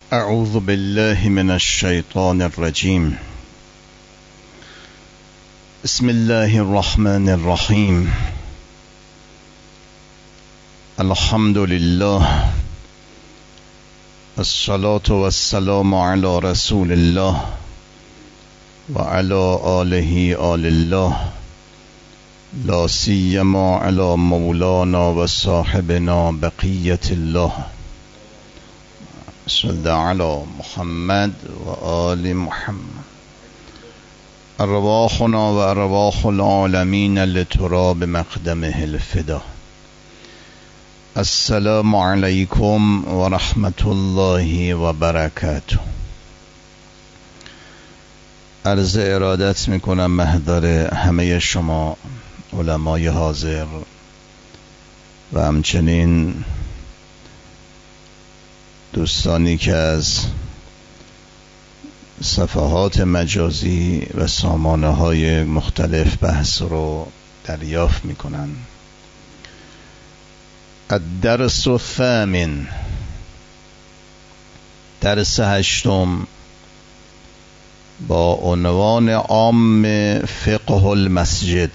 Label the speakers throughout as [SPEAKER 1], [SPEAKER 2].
[SPEAKER 1] اعوذ بالله من الشیطان الرجیم. بسم الله الرحمن الرحیم. الحمد لله الصلاة والسلام علی رسول الله و علی آله آل الله، لا سیما علی مولانا و صاحبنا بقیت الله. صل علی محمد و آل محمد. ارواحنا و ارواح العالمین لتراب مقدمه الفدا. السلام علیکم و رحمت الله و برکاته. عرض ارادت میکنم محضر همه شما علمای حاضر و همچنین دوستانی که از صفحات مجازی و سامانه های مختلف بحث رو دریافت میکنن. الدرس الثامن، درس هشتم با عنوان عام فقه المسجد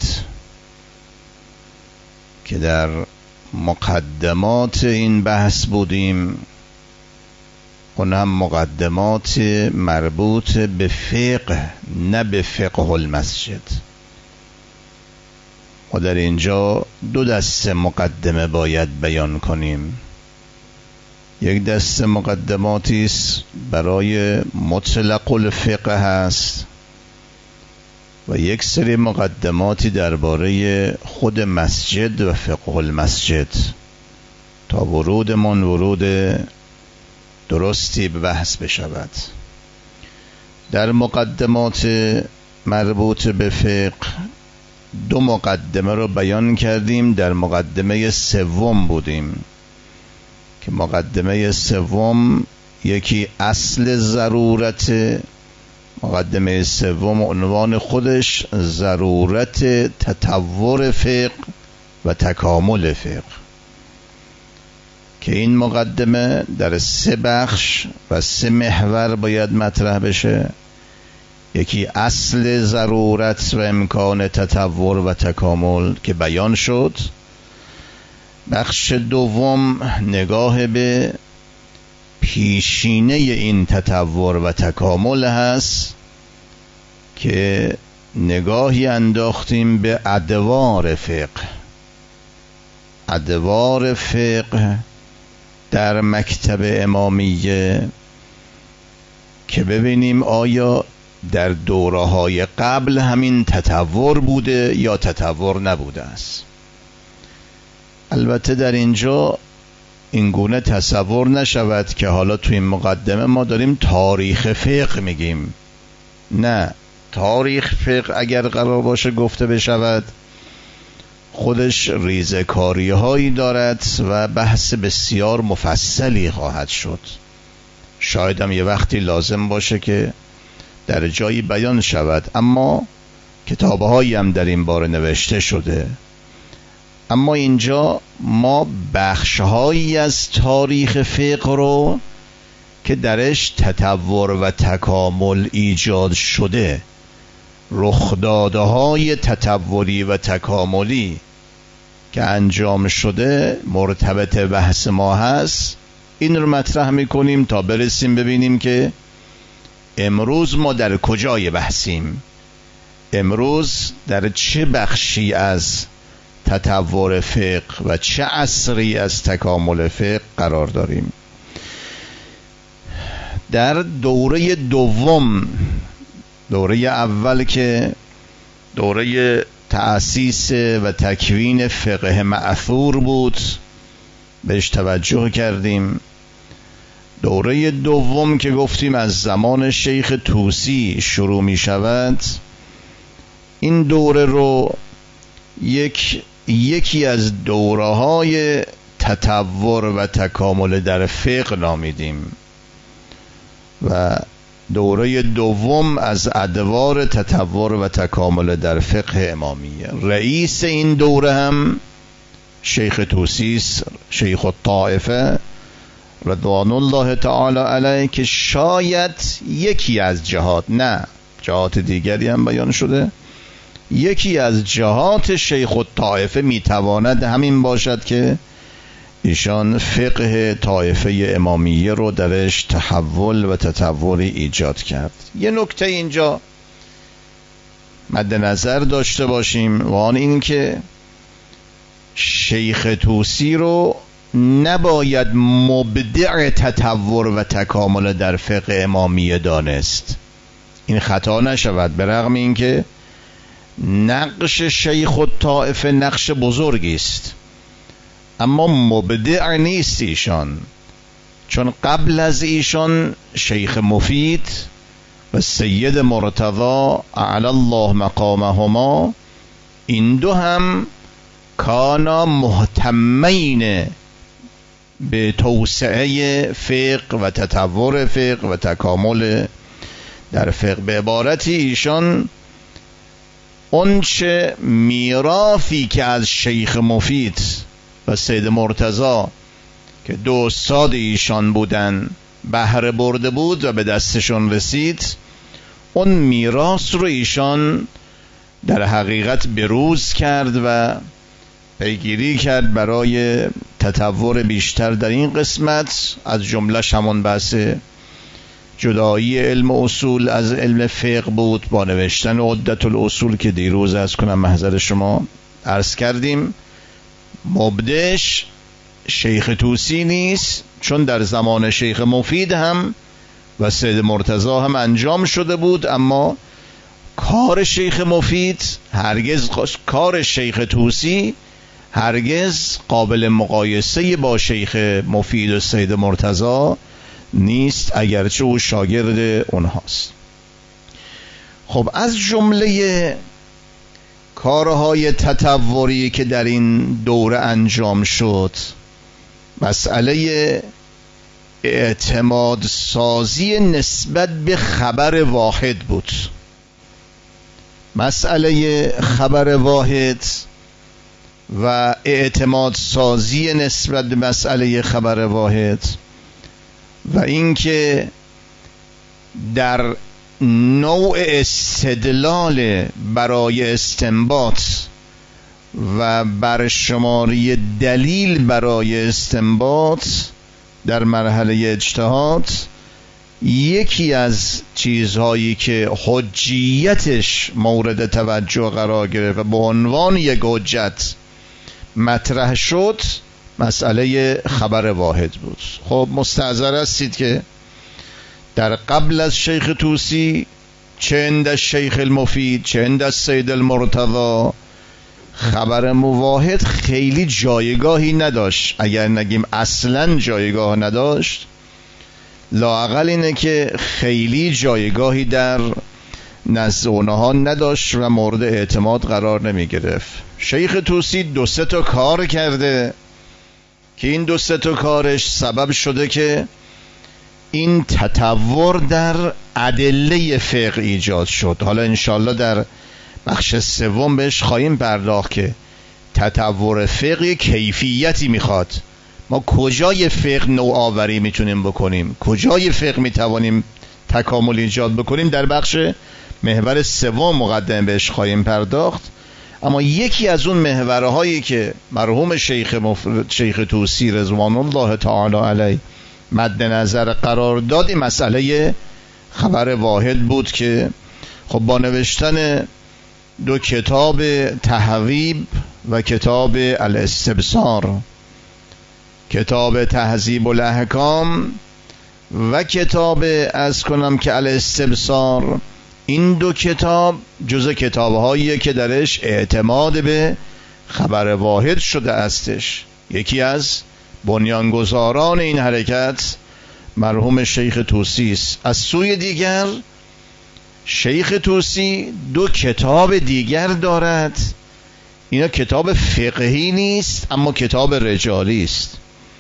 [SPEAKER 1] که در مقدمات این بحث بودیم، اون هم مقدمات مربوط به فقه نه به فقه المسجد. و در اینجا دو دسته مقدمه باید بیان کنیم. یک دسته مقدماتی است برای مطلق الفقه هست و یک سری مقدماتی درباره خود مسجد و فقه المسجد تا ورودمون ورود درستی به بحث بشود. در مقدمات مربوط به فقه دو مقدمه رو بیان کردیم. در مقدمه سوم بودیم که مقدمه سوم یکی اصل ضرورت. مقدمه سوم عنوان خودش ضرورت تطور فقه و تکامل فقه، که این مقدمه در 3 بخش و 3 محور باید مطرح بشه. یکی اصل ضرورت و امکان تطور و تکامل که بیان شد. بخش دوم نگاه به پیشینه این تطور و تکامل هست که نگاهی انداختیم به ادوار فقه. ادوار فقه در مکتب امامیه که ببینیم آیا در دوره‌های قبل همین تطور بوده یا تطور نبوده است. البته در اینجا اینگونه تصور نشود که حالا تو این مقدمه ما داریم تاریخ فقه میگیم. نه، تاریخ فقه اگر قرار باشه گفته بشود خودش ریزکاری هایی دارد و بحث بسیار مفصلی خواهد شد. شاید هم یه وقتی لازم باشه که در جایی بیان شود، اما کتابهایی هم در این باره نوشته شده. اما اینجا ما بخشهایی از تاریخ فقه رو که درش تطور و تکامل ایجاد شده، رخدادهای تطوری و تکاملی که انجام شده مرتبط بحث ما هست، این رو مطرح میکنیم تا برسیم ببینیم که امروز ما در کجای بحثیم، امروز در چه بخشی از تطور فقه و چه عصری از تکامل فقه قرار داریم. در دوره دوم، دوره اول که دوره تأسیس و تکوین فقه مأثور بود بهش توجه کردیم. دوره دوم که گفتیم از زمان شیخ طوسی شروع می شود، این دوره رو یکی از دوره‌های تطور و تکامل در فقه نامیدیم و دوره دوم از ادوار تطور و تکامل در فقه امامیه. رئیس این دوره هم شیخ طوسی، شیخ الطائفه رضوان الله تعالی علیه که شاید یکی از جهات، نه جهات دیگری هم بیان شده، یکی از جهات شیخ الطائفه میتواند همین باشد که ایشان فقه طائفه امامیه رو درش تحول و تطوری ایجاد کرد. یه نکته اینجا مد نظر داشته باشیم و آن این که شیخ طوسی رو نباید مبدع تطور و تکامل در فقه امامیه دانست. این خطا نشود، به رغم این که نقش شیخ الطائفه نقش بزرگی است، اما مبدع نیست ایشان، چون قبل از ایشان شیخ مفید و سید مرتضی اعلی الله مقامهما، این دو هم کانا مهتمین به توسعه فقه و تطور فقه و تکامل در فقه. به عبارتی ایشان اونچه میراثی که از شیخ مفید و سید مرتضی که دو استاد ایشان بودن بهره برده بود و به دستشون رسید، اون میراث رو ایشان در حقیقت بروز کرد و پیگیری کرد برای تطور بیشتر در این قسمت، از جمله همون بحث جدایی علم اصول از علم فقه بود با نوشتن عدت الاصول که دیروز از کنم محضر شما عرض کردیم. مبدعش شیخ طوسی نیست، چون در زمان شیخ مفید هم و سید مرتضی هم انجام شده بود، اما کار شیخ مفید هرگز، کار شیخ طوسی هرگز قابل مقایسه با شیخ مفید و سید مرتضی نیست، اگرچه او شاگرد اونهاست. خب از جمله کارهای تطوری که در این دوره انجام شد، مسئله اعتماد سازی نسبت به خبر واحد بود. مسئله خبر واحد و اعتماد سازی نسبت به مسئله خبر واحد و اینکه در نوع استدلال برای استنباط و برشماری دلیل برای استنباط در مرحله اجتهاد، یکی از چیزهایی که حجیتش مورد توجه قرار گرفت و به عنوان یک حجت مطرح شد، مسئله خبر واحد بود. خب مستحضر هستید که در قبل از شیخ طوسی، چه عند شیخ المفید چه عند سید المرتضی، خبر مواحد خیلی جایگاهی نداشت. اگر نگیم اصلا جایگاه نداشت، لااقل اینه که خیلی جایگاهی در نزد اونها نداشت و مورد اعتماد قرار نمی گرفت. شیخ طوسی 2-3 تا کار کرده که این 2-3 تا کارش سبب شده که این تطور در ادله فقه ایجاد شد. حالا انشالله در بخش سوم بهش خواهیم پرداخت که تطور فقه کیفیتی میخواد. ما کجای فقه نوآوری میتونیم بکنیم، کجای فقه میتوانیم تکامل ایجاد بکنیم، در بخش محور سوم مقدمه بهش خواهیم پرداخت. اما یکی از اون محورهایی که مرحوم شیخ طوسی رضوان الله تعالی علیه مد نظر قرار داد، این مسئله خبر واحد بود که خب با نوشتن 2 کتاب تهذیب و کتاب الاستبصار، کتاب تهذیب الاحکام و کتاب از کنم که الاستبصار، این 2 کتاب جزء کتاب‌هایی که درش اعتماد به خبر واحد شده استش. یکی از بنیانگذاران این حرکت مرحوم شیخ طوسی است. از سوی دیگر شیخ طوسی 2 کتاب دیگر دارد. اینا کتاب فقهی نیست، اما کتاب رجالی است.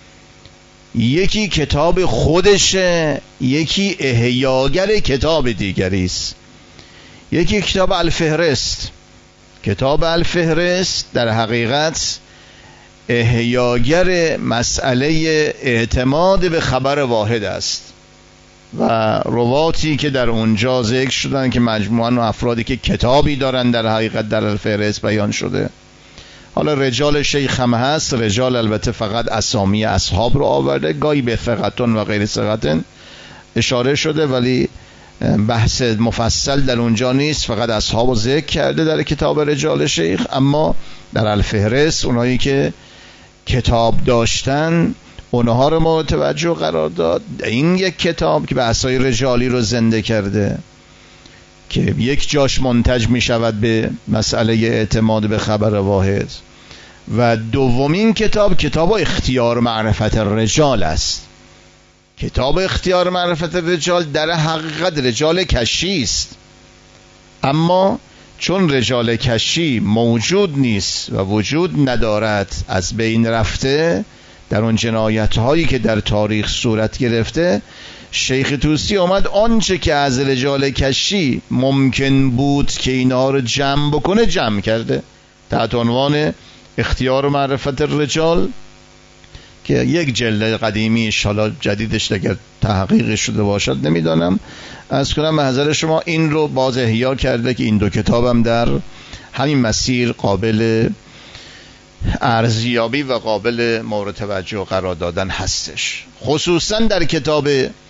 [SPEAKER 1] یکی کتاب خودشه، یکی احیاگر کتاب دیگری است. یکی کتاب الفهرست. کتاب الفهرست در حقیقت احیاگر مسئله اعتماد به خبر واحد است و رواتی که در اونجا ذکر شدن که مجموعاً افرادی که کتابی دارن در حقیقت در الفهرست بیان شده. حالا رجال شیخ هم هست، رجال البته فقط اسامی اصحاب رو آورده، گاهی به ثقتون و غیر ثقتون اشاره شده ولی بحث مفصل در اونجا نیست، فقط اصحاب رو ذکر کرده در کتاب رجال شیخ. اما در الفهرست اونایی که کتاب داشتن اونها رو مورد توجه قرار داد. این یک کتاب که بحث‌های رجالی رو زنده کرده که یک جاش منتج می شود به مسئله اعتماد به خبر واحد. و دومین کتاب اختیار معرفت الرجال است. کتاب اختیار معرفت الرجال در حقیقت رجال کشی است، اما چون رجال کشی موجود نیست و وجود ندارد، از بین رفته در اون جنایت هایی که در تاریخ صورت گرفته، شیخ طوسی آمد آنچه که از رجال کشی ممکن بود که اینا رو جمع بکنه جمع کرده تحت عنوان اختیار معرفت الرجال که یک جلد قدیمیش، حالا جدیدش اگر تحقیق شده باشد نمیدانم، از کنم به حضر شما این رو باز احیا کرده که این دو کتابم در همین مسیر قابل ارزیابی و قابل مورد توجه قرار دادن هستش. خصوصا در کتاب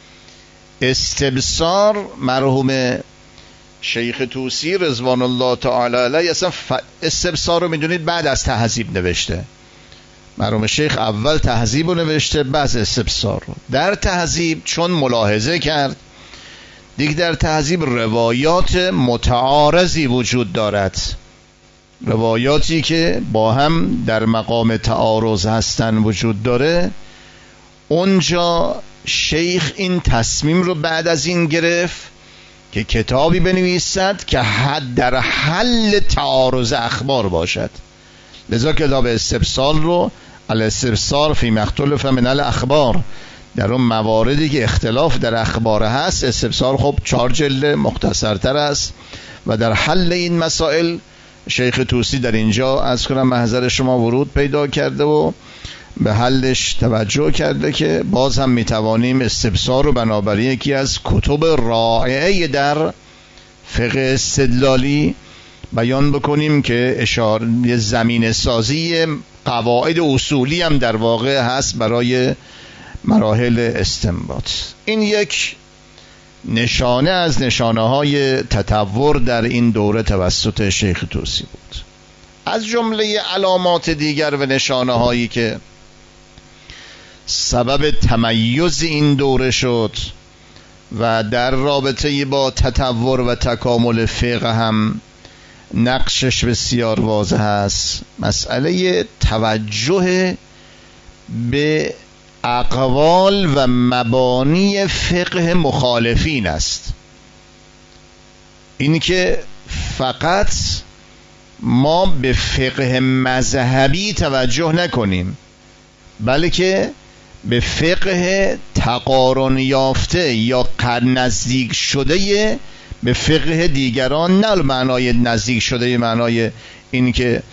[SPEAKER 1] استبصار مرحوم شیخ طوسی رضوان الله تعالی علیه، اصلا استبصار رو میدونید بعد از تهذیب نوشته. مرحوم شیخ اول تهذیب رو نوشته بعد استبصار رو. در تهذیب چون ملاحظه کرد دیگه در تهذیب روایات متعارضی وجود دارد، روایاتی که با هم در مقام تعارض هستن وجود داره، اونجا شیخ این تصمیم رو بعد از این گرفت که کتابی بنویسد که حد در حل تعارض اخبار باشد. لذا کتاب استبصار رو الاستبصار فی مختلف من الاخبار، در اون مواردی که اختلاف در اخبار هست، استبصار خب 4 جلد مختصرتر است و در حل این مسائل شیخ طوسی در اینجا از کنم محضر شما ورود پیدا کرده و به حلش توجه کرده که باز هم میتوانیم استبصار رو بنابراین یکی از کتب رائعه در فقه استدلالی بیان بکنیم که اشاره زمین سازی قواعد اصولی هم در واقع هست برای مراحل استنباط. این یک نشانه از نشانه های تطور در این دوره توسط شیخ طوسی بود. از جمله علامات دیگر و نشانه هایی که سبب تمیز این دوره شد و در رابطه با تطور و تکامل فقه هم نقشش بسیار واضح است، مسئله توجه به اقوال و مبانی فقه مخالفین است. این که فقط ما به فقه مذهبی توجه نکنیم، بلکه به فقه تقارن یافته یا نزدیک شده به فقه دیگران، نه معنای نزدیک شده معنای این که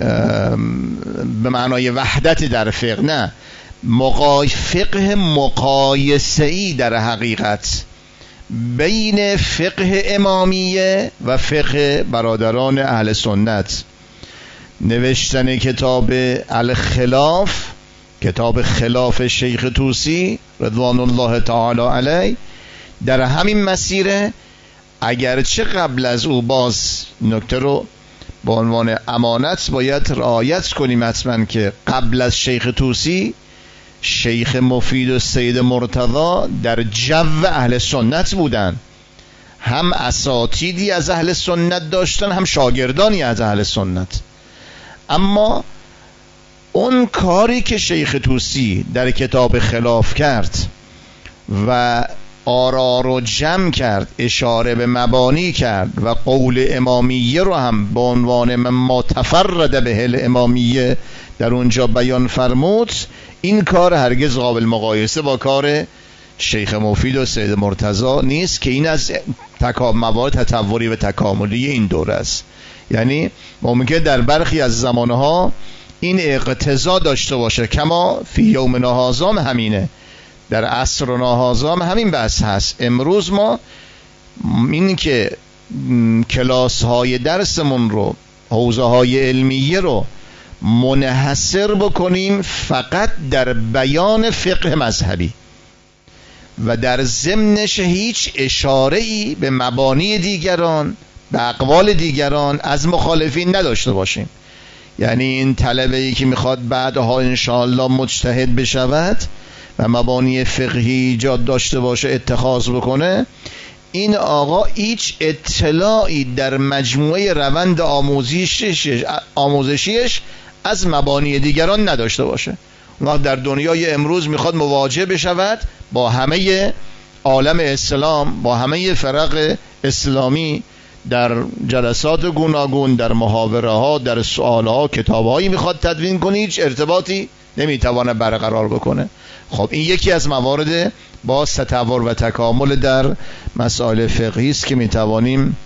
[SPEAKER 1] به معنای وحدت در فقه، نه، فقه مقایسه‌ای در حقیقت بین فقه امامیه و فقه برادران اهل سنت. نوشتن کتاب الخلاف، کتاب خلاف شیخ طوسی رضوان الله تعالی علیه در همین مسیره، اگرچه قبل از او باز نکته رو با عنوان امانت باید رعایت کنیم حتما که قبل از شیخ طوسی شیخ مفید و سید مرتضی در جو اهل سنت بودن، هم اساتیدی از اهل سنت داشتن هم شاگردانی از اهل سنت. اما اون کاری که شیخ طوسی در کتاب خلاف کرد و آرا رو جمع کرد، اشاره به مبانی کرد و قول امامیه رو هم به عنوان ما تفرد به الامامیه در اونجا بیان فرمود، این کار هرگز قابل مقایسه با کار شیخ مفید و سید مرتضی نیست که این از موارد تطوری و تکاملی این دوره است. یعنی ممکن در برخی از زمانها این اقتضا داشته باشه. کما فی یومنا هذا همینه، در عصرنا هذا همین بحث هست. امروز ما این که کلاس های درسمون رو، حوزه های علمیه رو منحصر بکنیم فقط در بیان فقه مذهبی و در ضمنش هیچ اشاره‌ای به مبانی دیگران، به اقوال دیگران از مخالفین نداشته باشیم. یعنی این طلبه‌ای که میخواد بعدها انشاءالله مجتهد بشود و مبانی فقهی ایجاد داشته باشه اتخاذ بکنه، این آقا هیچ اطلاعی در مجموعه روند آموزشیش از مبانی دیگران نداشته باشه. اون وقت در دنیای امروز میخواد مواجه بشود با همه عالم اسلام، با همه فرق اسلامی، در جلسات گوناگون، در محاوره ها، در سؤال ها، کتاب هایی میخواد تدوین کنه، هیچ ارتباطی نمیتوانه برقرار بکنه. خب این یکی از موارد با تطور و تکامل در مسائل فقهی است که میتوانیم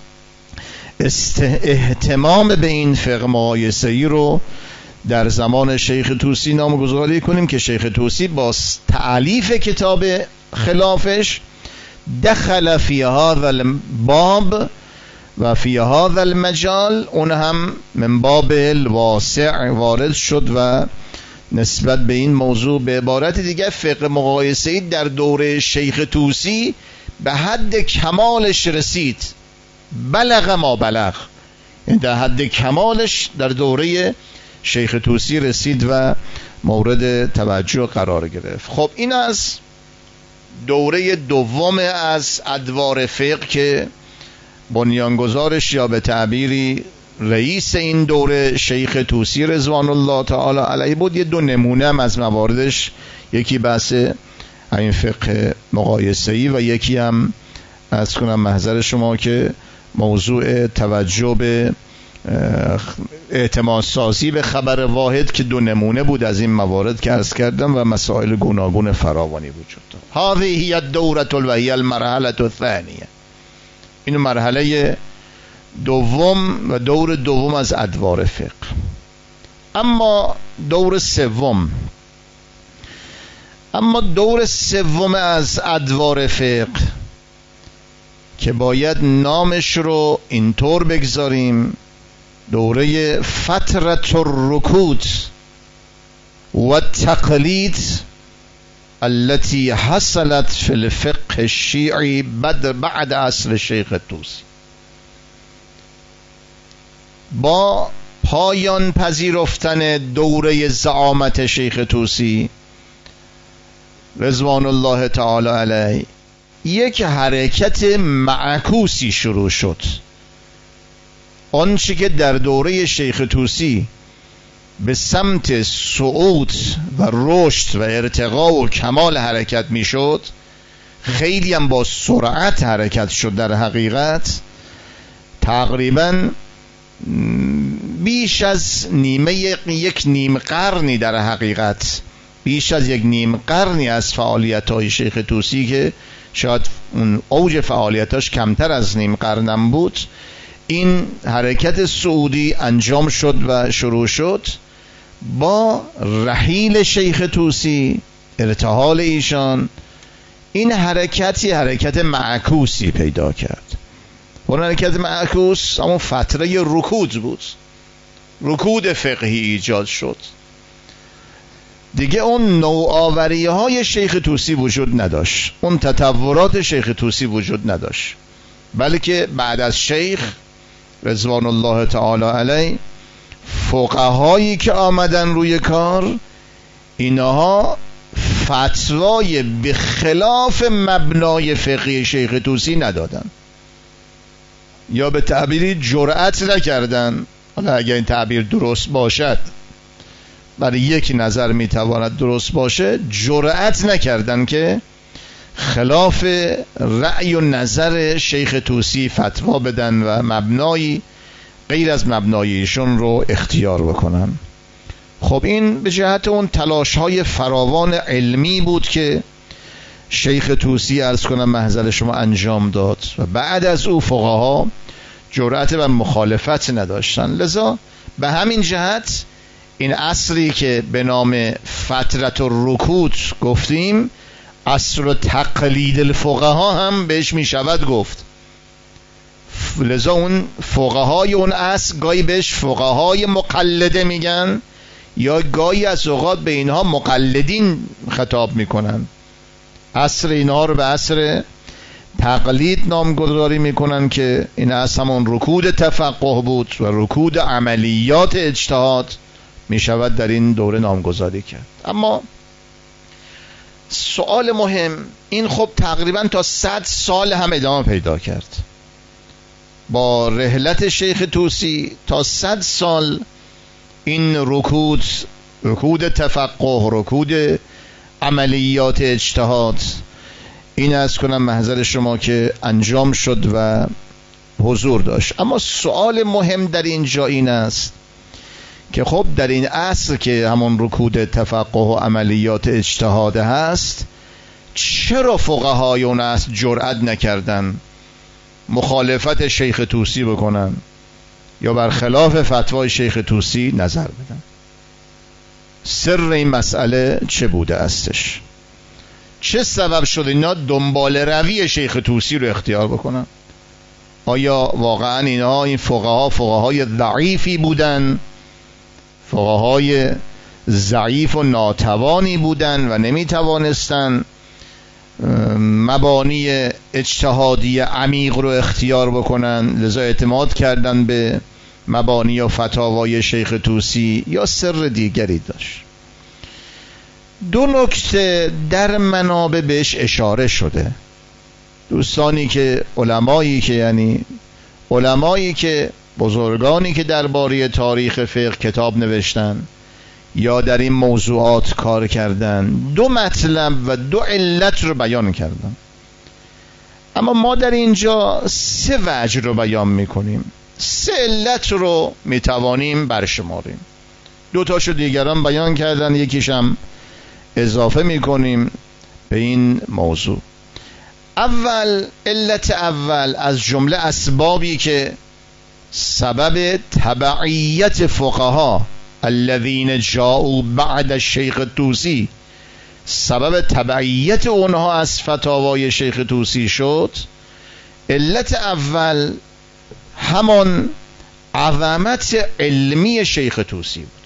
[SPEAKER 1] اهتمام به این فقه مقایسه‌ای رو در زمان شیخ طوسی نامگذاری کنیم که شیخ طوسی با تألیف کتاب خلافش دخل فی هذا الباب و فی هذا المجال، اون هم من باب الواسع وارد شد و نسبت به این موضوع به عبارت دیگه فقه مقایسه‌ای در دوره شیخ طوسی به حد کمالش رسید. بلغ ما بلغ، یعنی در حد کمالش در دوره شیخ طوسی رسید و مورد توجه قرار گرفت. خب این از دوره دوم از ادوار فقه که بنیانگذارش یا به تعبیری رئیس این دوره شیخ طوسی رضوان الله تعالی علیه بود. یه دو نمونه هم از مواردش، یکی بحث این فقه مقایسه‌ای و یکی هم از کنم محضر شما که موضوع توجه به اعتماد سازی به خبر واحد که دو نمونه بود از این موارد که عرض کردم و مسائل گوناگون فراوانی وجود دارد. هذه هی الدوره و هی المرحله الثانیه، این مرحله دوم و دور دوم از ادوار فقه. اما دور سوم از ادوار فقه که باید نامش رو اینطور بگذاریم: دوره فترة الرکود و التقلید التي حصلت في الفقه الشیعی بعد عصر شیخ طوسی. با پایان پذیرفتن دوره زعامت شیخ طوسی رضوان الله تعالی علیه، یک حرکت معکوسی شروع شد. آنچه که در دوره شیخ طوسی به سمت صعود و رشد و ارتقا و کمال حرکت می شد، خیلی هم با سرعت حرکت شد. در حقیقت تقریبا بیش از یک نیم قرنی، در حقیقت بیش از یک نیم قرنی از فعالیت‌های شیخ طوسی که شاید اون اوج فعالیتاش کمتر از نیم قرنم بود، این حرکت صعودی انجام شد و شروع شد. با رحیل شیخ طوسی، ارتحال ایشان، این حرکت معکوسی پیدا کرد. اون حرکت معکوس همون فتره رکود بود، رکود فقهی ایجاد شد. دیگه اون نوآوری های شیخ طوسی وجود نداشت، اون تطورات شیخ طوسی وجود نداشت، بلکه بعد از شیخ رضوان الله تعالی علیه فقهایی که آمدن روی کار، اینها فتوای به خلاف مبنای فقهی شیخ طوسی ندادن، یا به تعبیری جرأت نکردن. حالا اگر این تعبیر درست باشد، برای یک نظر میتواند درست باشه، جرأت نکردن که خلاف رأی و نظر شیخ طوسی فتوا بدن و مبنایی غیر از مبنای ایشون رو اختیار بکنن. خب این به جهت اون تلاش های فراوان علمی بود که شیخ طوسی عرض کنم محضر شما انجام داد و بعد از او فقها جرأت و مخالفت نداشتن. لذا به همین جهت این عصری که به نام فترت الرکود گفتیم، عصر تقلید الفقها هم بهش می شود گفت. لذا اون فقهای اون عصر گاهی بهش فقهای مقلده میگن، یا گاهی از اوقات به اینها مقلدین خطاب میکنن. عصر اینها رو به عصر تقلید نامگذاری میکنن که این عصر همون رکود تفقه بود و رکود عملیات اجتهاد میشود در این دوره نامگذاری کرد. اما سوال مهم این، خب تقریبا تا 100 سال هم ادامه پیدا کرد. با رحلت شیخ طوسی تا 100 سال این رکود تفقه، رکود عملیات اجتهاد، این از کنم محضر شما که انجام شد و حضور داشت. اما سوال مهم در اینجا این است که خب در این عصر که همون رکود تفقه و عملیات اجتهاد هست، چرا فقهای اون عصر جرأت نکردن مخالفت شیخ طوسی بکنن یا برخلاف فتوای شیخ طوسی نظر بدن؟ سر این مسئله چه بوده استش؟ چه سبب شد اینا دنبال روی شیخ طوسی رو اختیار بکنن؟ آیا واقعا این فقهای ضعیفی بودن، فقهای ضعیف و ناتوانی بودن و نمیتوانستن مبانی اجتهادی عمیق رو اختیار بکنن، لذا اعتماد کردن به مبانی و فتاوای شیخ طوسی، یا سر دیگری داشت؟ دو نکته در منابع بهش اشاره شده. دوستانی که علمایی که بزرگانی که درباره تاریخ فقه کتاب نوشتن یا در این موضوعات کار کردن، دو مطلب و دو علت رو بیان کردن. اما ما در اینجا 3 وجه رو بیان میکنیم، 3 علت رو میتوانیم برشماریم. 2 تاشو دیگران بیان کردن، یکیشم اضافه میکنیم به این موضوع. علت اول از جمله اسبابی که سبب تبعیت فقها الذین جاءوا بعد الشیخ طوسی، سبب تبعیت اونها از فتاوای شیخ طوسی شد. علت اول همان عظمت علمی شیخ طوسی بود.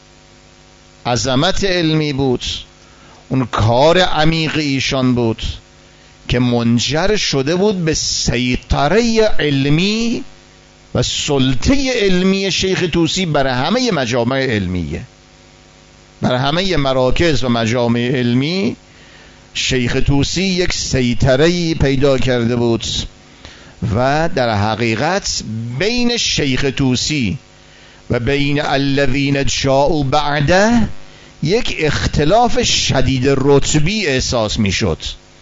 [SPEAKER 1] عظمت علمی بود، اون کار عمیق ایشان بود که منجر شده بود به سیطره علمی و سلطه علمی شیخ طوسی برای همه مجامع علمیه، برای همه مراکز و مجامع علمی. شیخ طوسی یک سیطره‌ای پیدا کرده بود و در حقیقت بین شیخ طوسی و بین الذین جاءوا بعده یک اختلاف شدید رتبی احساس میشد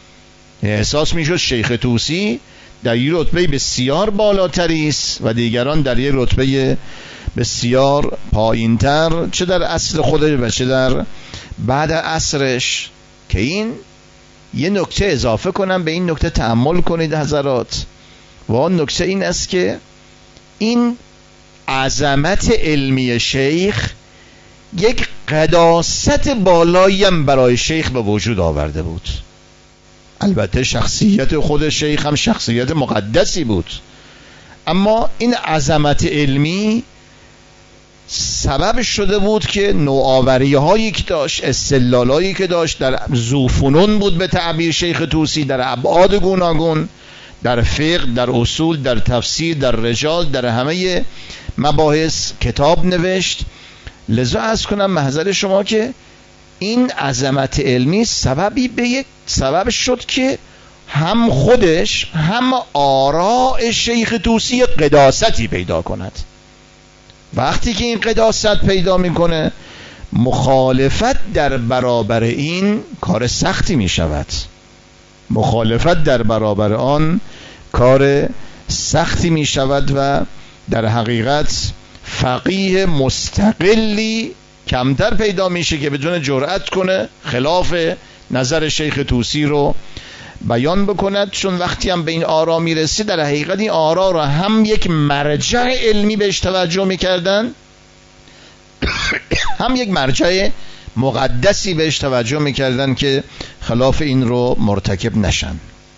[SPEAKER 1] شیخ طوسی در یک رتبه بسیار بالاتری است و دیگران در یک رتبه بسیار پایینتر، چه در عصر خودش و چه در بعد عصرش. که این یه نکته اضافه کنم، به این نکته تأمل کنید حضرات. و آن نکته این است که این عظمت علمی شیخ یک قداست بالایی هم برای شیخ به وجود آورده بود. البته شخصیت خود شیخ هم شخصیت مقدسی بود، اما این عظمت علمی سبب شده بود که نوآوری هایی که داشت، استدلال هایی که داشت، در ذوفنون بود به تعبیر شیخ طوسی، در ابعاد گوناگون، در فقه، در اصول، در تفسیر، در رجال، در همه مباحث کتاب نوشت. لذا عرض کنم محضر شما که این عظمت علمی سبب شد که هم خودش هم آراء شیخ طوسی قداستی پیدا کند. وقتی که این قداست پیدا میکنه، مخالفت در برابر این کار سختی میشود. مخالفت در برابر آن کار سختی میشود و در حقیقت فقیه مستقلی کمتر پیدا میشه که بدون جرأت کنه خلاف نظر شیخ طوسی رو بیان بکند. چون وقتی هم به این آرا میرسی، در حقیقت این آرا رو هم یک مرجع علمی بهش توجه میکردن هم یک مرجع مقدسی بهش توجه میکردن که خلاف این رو مرتکب نشن.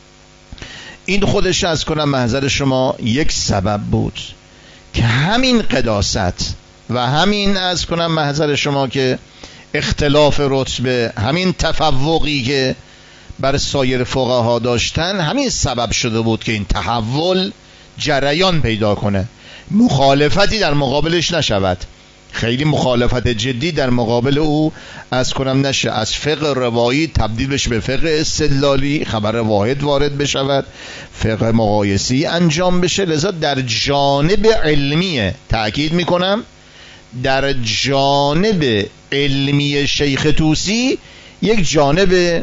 [SPEAKER 1] این خودش از کنم محضر شما یک سبب بود که همین قداست و همین از کنم محضر شما که اختلاف رتبه، همین تفوقی که بر سایر فقها داشتن، همین سبب شده بود که این تحول جریان پیدا کنه، مخالفتی در مقابلش نشود، خیلی مخالفت جدی در مقابل او از کنم نشه، از فقه روایی تبدیل بشه به فقه استدلالی، خبر واحد وارد بشود، فقه مقایسی انجام بشه. لذا در جانب علمی، تأکید میکنم در جانب علمی شیخ طوسی، یک جانب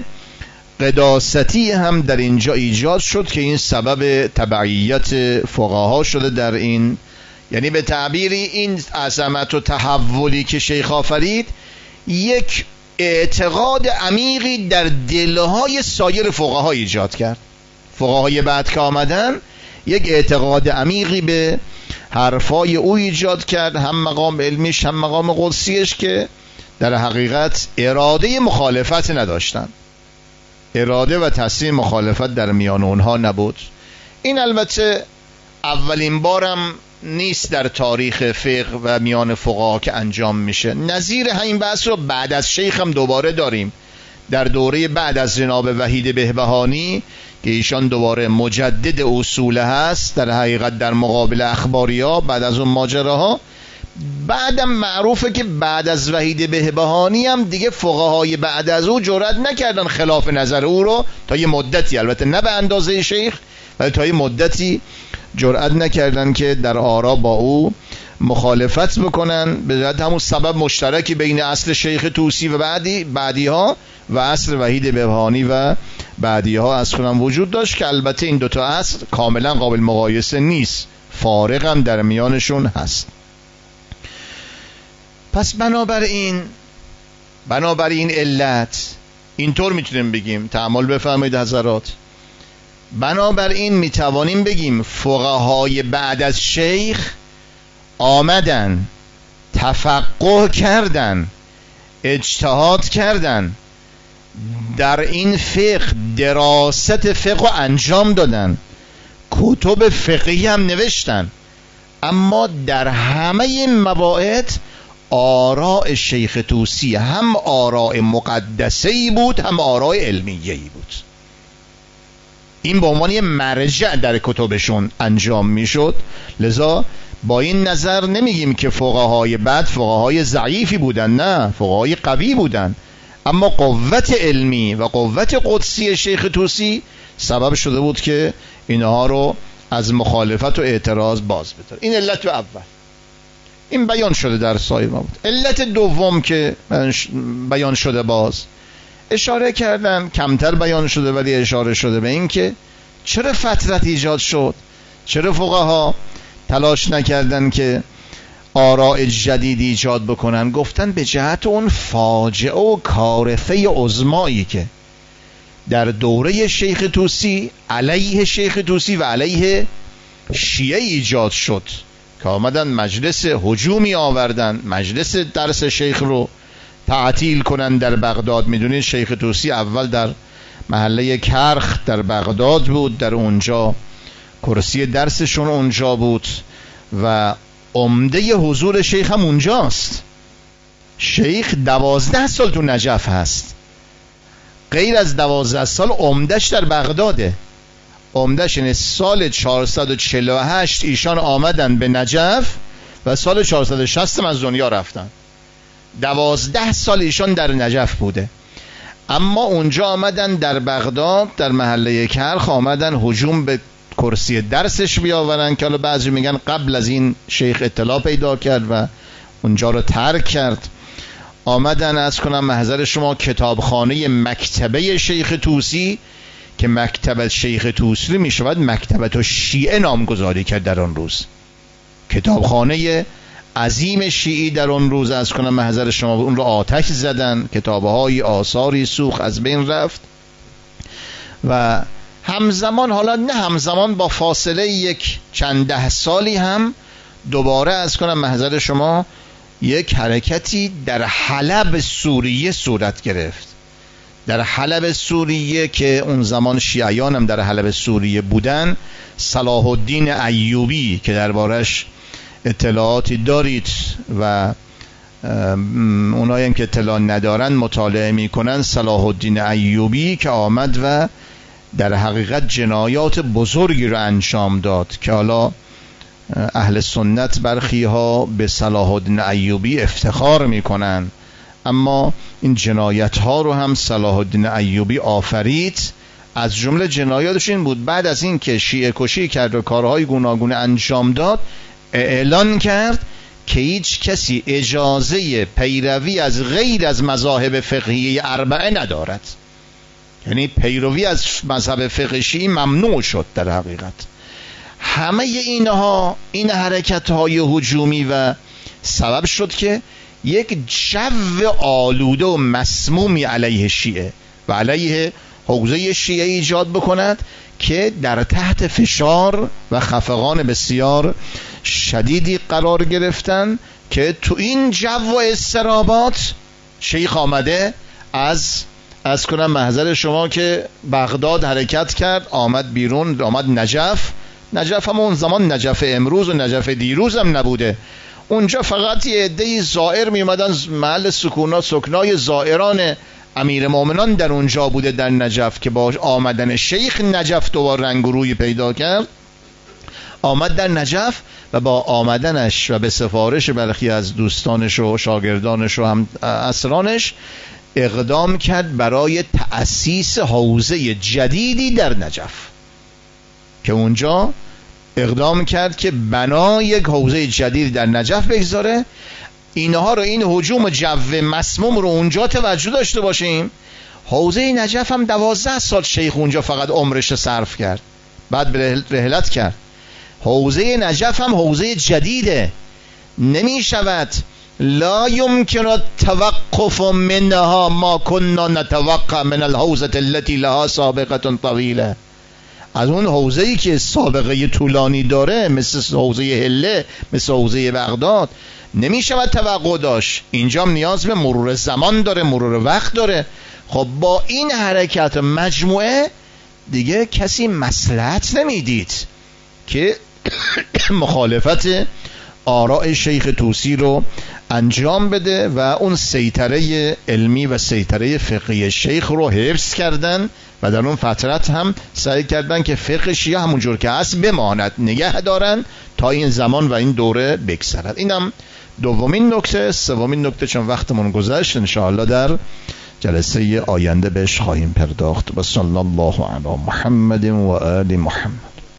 [SPEAKER 1] قداستی هم در اینجا ایجاد شد که این سبب تبعیت فقها شده در این، یعنی به تعبیری این عظمت و تحولی که شیخ آفرید یک اعتقاد عمیقی در دلهای سایر فقها ایجاد کرد. فقهای بعد که آمدن یک اعتقاد عمیقی به حرفای او ایجاد کرد، هم مقام علمیش هم مقام قدسیش، که در حقیقت اراده مخالفت نداشتن، اراده و تصمیم مخالفت در میان اونها نبود. این البته اولین بارم نیست در تاریخ فقه و میان فقها که انجام میشه. نظیر همین بحث رو بعد از شیخ هم دوباره داریم، در دوره بعد از جناب وحید بهبهانی که ایشان دوباره مجدد اصول هست در حقیقت در مقابل اخباری ها بعد از اون ماجراها. بعدم معروفه که بعد از وحید بهبهانی هم دیگه فقهای بعد از او جرئت نکردن خلاف نظر او رو تا یه مدتی، البته نه به اندازه شیخ، ولی تا یه مدتی جرئت نکردن که در آرا با او مخالفت بکنن، به جهت همون سبب مشترکی بین اصل شیخ طوسی و بعدی ها و اصل وحید بهبهانی و بعدی ها از کنم وجود داشت، که البته این دوتا اصل کاملا قابل مقایسه نیست، فارق هم در میانشون هست. پس بنابراین علت اینطور میتونیم بگیم، تأمل بفرمایید حضرات، بنابراین میتوانیم بگیم فقهای بعد از شیخ آمدن، تفقه کردن، اجتهاد کردن، در این فقه دراست فقه انجام دادن، کتب فقهی هم نوشتن، اما در همه این مباحث آراء شیخ طوسی هم آراء مقدسه‌ای بود هم آراء علمیه‌ای بود. این به عنوان یه مرجع در کتبشون انجام میشد. لذا با این نظر نمیگیم که فقهای بعد فقهای ضعیفی بودن، نه، فقهای قوی بودن، اما قوت علمی و قوت قدسی شیخ طوسی سبب شده بود که اینها رو از مخالفت و اعتراض باز بداره. این علت اول، این بیان شده در سایر ما بود. علت دوم که بیان شده باز اشاره کردن، کمتر بیان شده ولی اشاره شده به این که چرا فترت ایجاد شد، چرا فقها تلاش نکردن که آراء جدید ایجاد بکنن. گفتن به جهت اون فاجعه و کارثه عظمایی که در دوره شیخ طوسی علیه شیخ طوسی و علیه شیعه ایجاد شد که آمدن مجلس هجومی آوردن، مجلس درس شیخ رو تعطیل کنن در بغداد. میدونید شیخ طوسی اول در محله کرخ در بغداد بود، در اونجا کرسی درسشون اونجا بود و عمده حضور شیخ هم اونجاست. شیخ 12 سال تو نجف هست، غیر از 12 سال عمدش در بغداده. عمدش یعنی سال 448 ایشان آمدن به نجف و سال 460 از دنیا رفتن. 12 سال ایشان در نجف بوده، اما اونجا آمدن در بغداد در محله کرخ آمدن هجوم به کرسی درسش بیاورن که حالا بعضی میگن قبل از این شیخ اطلاع پیدا کرد و اونجا رو ترک کرد. آمدن از کنم محضر شما کتابخانه مکتبه شیخ طوسی که مکتبه شیخ طوسی میشود مکتبه شیعه نامگذاری کرد در آن روز. کتابخانه عظیم شیعی در اون روز از کنم محضر شما اون رو آتش زدن، کتابهای آثاری سوخت، از بین رفت. و همزمان، حالا نه همزمان، با فاصله یک چند ده سالی هم دوباره از کنم محضر شما یک حرکتی در حلب سوریه صورت گرفت. در حلب سوریه که اون زمان شیعیان هم در حلب سوریه بودن، صلاح الدین ایوبی که دربارش اطلاعاتی دارید و اونایی هم که اطلاع ندارن مطالعه میکنن، صلاح الدین ایوبی که آمد و در حقیقت جنایات بزرگی رو انجام داد که حالا اهل سنت برخی ها به صلاح الدین ایوبی افتخار میکنن، اما این جنایت ها رو هم صلاح الدین ایوبی آفرید. از جمله جنایاتش این بود بعد از این که شیعه کشی کرد و کارهای گوناگون انجام داد، اعلان کرد که هیچ کسی اجازه پیروی از غیر از مذاهب فقهی اربعه ندارد. یعنی پیروی از مذهب فقه شیعی ممنوع شد. در حقیقت همه اینها، این حرکت های هجومی و سبب شد که یک جو آلوده و مسمومی علیه شیعه و علیه حوزه شیعه ایجاد بکند که در تحت فشار و خفقان بسیار شدیدی قرار گرفتن که تو این جو و اضطرابات شیخ آمده از کنم محضر شما که بغداد حرکت کرد، آمد بیرون، آمد نجف هم اون زمان نجف امروز و نجف دیروز هم نبوده. اونجا فقط یه عده‌ای زائر می اومدن، محل سکنای زائران امیر مومنان در اونجا بوده در نجف که با آمدن شیخ نجف دوبار رنگ و روی پیدا کرد. آمد در نجف و با آمدنش و به سفارش برخی از دوستانش و شاگردانش و هم اسرانش اقدام کرد برای تأسیس حوزه جدیدی در نجف که اونجا اقدام کرد که بنا یک حوزه جدید در نجف بگذاره. اینها رو، این هجوم جو مسموم رو اونجا توجه داشته باشیم. حوزه نجف هم 12 سال شیخ اونجا فقط عمرش صرف کرد، بعد رحلت کرد. حوزه نجف هم حوزه جدیده، نمی شود، لا يمكن التوقف منها ما كنا نتوقع من الحوزه التي لها سابقه طويله. از اون حوزه‌ای که سابقه طولانی داره مثل حوزه هله، مثل حوزه بغداد، نمی شود توقع داشت. اینجا نیاز به مرور زمان داره، مرور وقت داره. خب با این حرکت مجموعه دیگه کسی مصلحت نمیدید که مخالفت آراء شیخ طوسی رو انجام بده و اون سیطره علمی و سیطره فقهی شیخ رو حفظ کردن و در اون فترت هم سعی کردن که فقه شیعه همونجور که هست بماند، نگه دارن تا این زمان و این دوره بگذرد. اینم دومین نکته. سومین نکته چون وقتمون گذشت انشاءالله در جلسه آینده بهش خواهیم پرداخت. و صلی الله علی محمد و آل محمد.